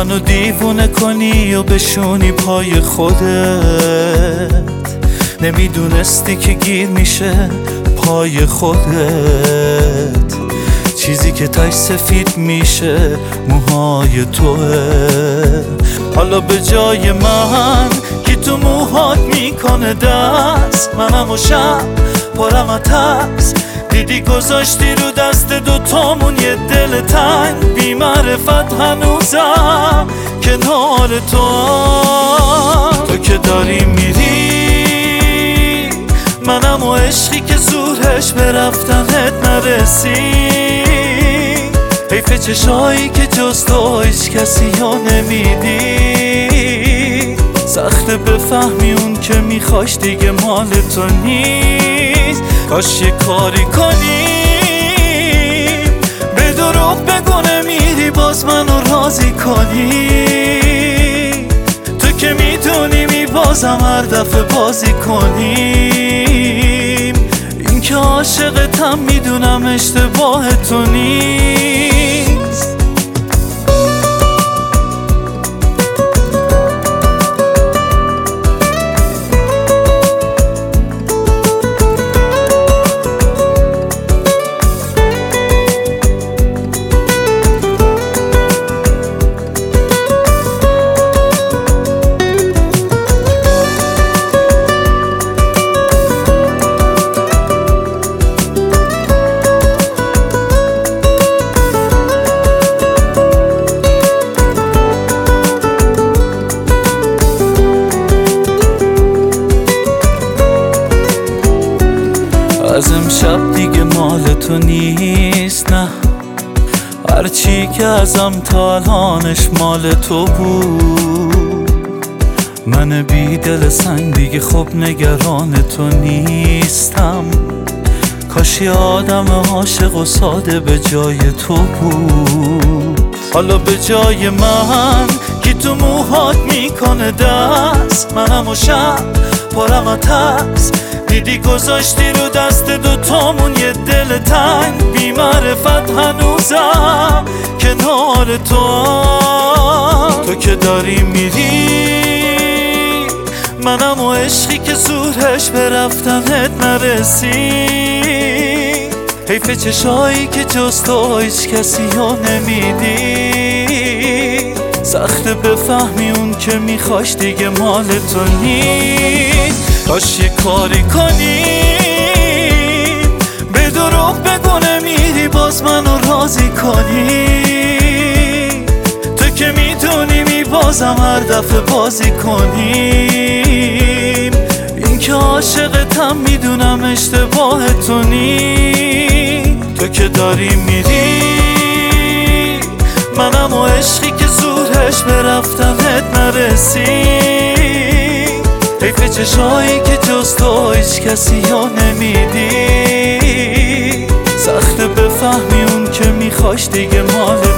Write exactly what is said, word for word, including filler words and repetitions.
منو دیوونه کنی و بشونی پای خودت، نمیدونستی که گیر میشه پای خودت، چیزی که تاش سفید میشه موهای توه. حالا به جای من که تو موهات میکنه دست، منم و شب پرم از ترس، دیدی گذاشتی رو دست دوتامون یه دل تنگ، بی معرفت هنوزم کنار تو. تو که داری میری منم و عشقی که زورش به رفتنت نرسی، حیف چشایی که جز تو هیچ کسی ها نمیدی، سخته بفهمی اون که میخواش دیگه مال تو نیست. کاش یه کاری کنی به دروغ بگو نمیری باز منو راضی کنی، تو که میدونی می بازم هر دفعه بازی کنیم، این که عاشقتم میدونم اشتباه تو نیست. از امشب دیگه مال تو نیست، نه هرچی که ازم تا الانش مال تو بود. من بی دل سنگ دیگه خب نگران تو نیستم، کاش یه آدم عاشق و ساده به جای تو بود. حالا به جای من که تو موهات میکنه دست، منم و شب پرم از ترس، دیدی گذاشتی رو دست دوتامون یه دل تنگ، بی معرفت هنوزم کنار تو. تو که داری میری منم و عشقی که زورش به رفتنت نرسی، حیف چشایی که جز تو هیچ کسی ها نمیدی، سخته بفهمی اون که میخواش دیگه مال تو نیست. کاش یه کاری کنی به دروغ بگو نمیری باز منو راضی کنی، تو که میدونی می بازم هر دفعه بازی کنیم، این که عاشقتم میدونم اشتباه تو نیست. تو که داری میری منم و عشقی که زورش به رفتنت نرسی، حیف چشایی که جز تو هیچ کسی ها نمیدی، سخته بفهمی اون که میخواش دیگه مال